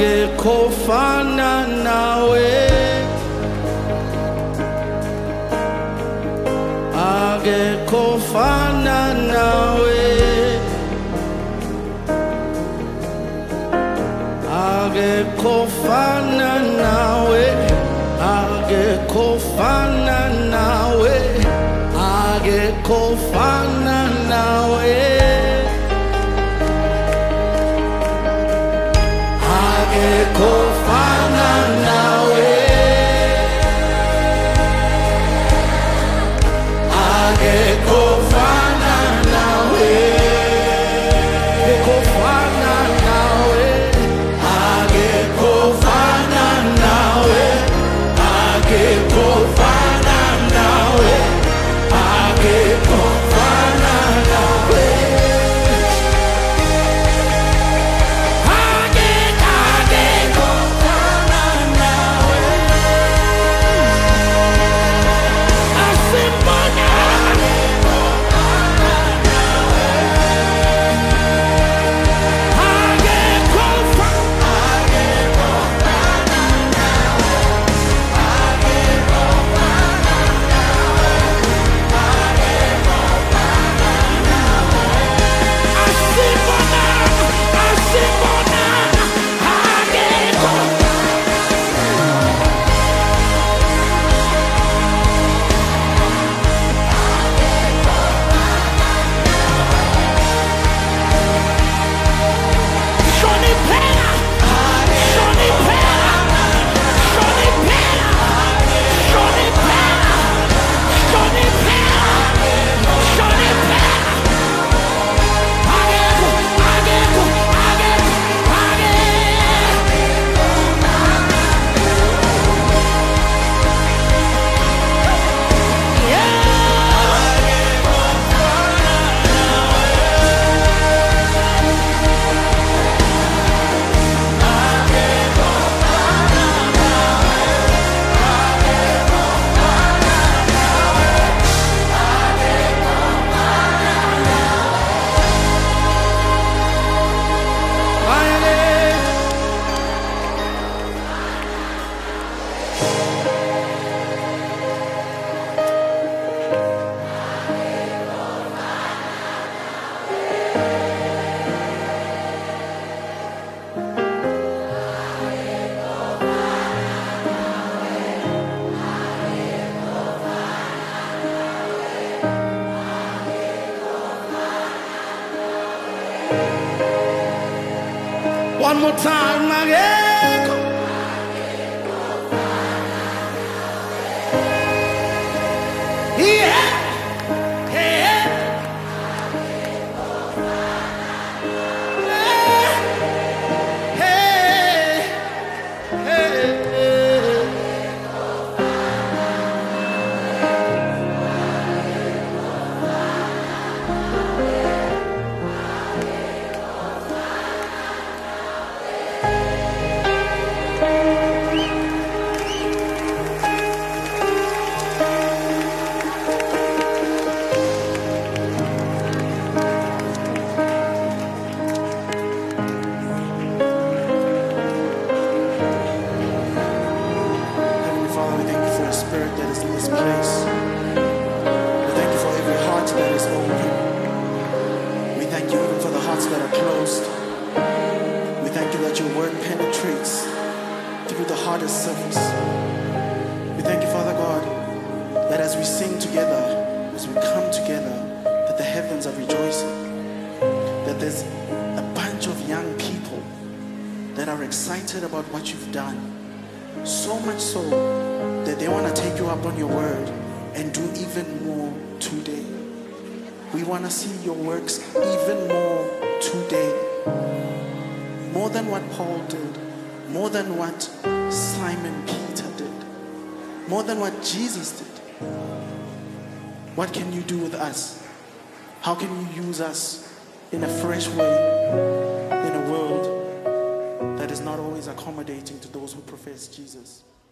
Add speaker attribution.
Speaker 1: Angekufana nawe, angekufana nawe, angekufana nawe, angekufana nawe, angekufana nawe. Angekufana nawe, angekufana nawe, angekufana nawe, angekufana nawe, angekufana nawe, angekufana nawe. One more time, Angeko. Yeah. Yeah. Hey. Hey.
Speaker 2: Spirit that is in this place. We thank you for every heart that is open. We thank you even for the hearts that are closed. We thank you that your word penetrates through the hardest surface. We thank you, Father God, that as we sing together, as we come together, that the heavens are rejoicing. That there's a bunch of young people that are excited about what you've done. So much so that they want to take you up on your word and do even more today. We want to see your works even more today. More than what Paul did. More than what Simon Peter did. More than what Jesus did. What can you do with us? How can you use us in a fresh way in a world that is not always accommodating to those who profess Jesus?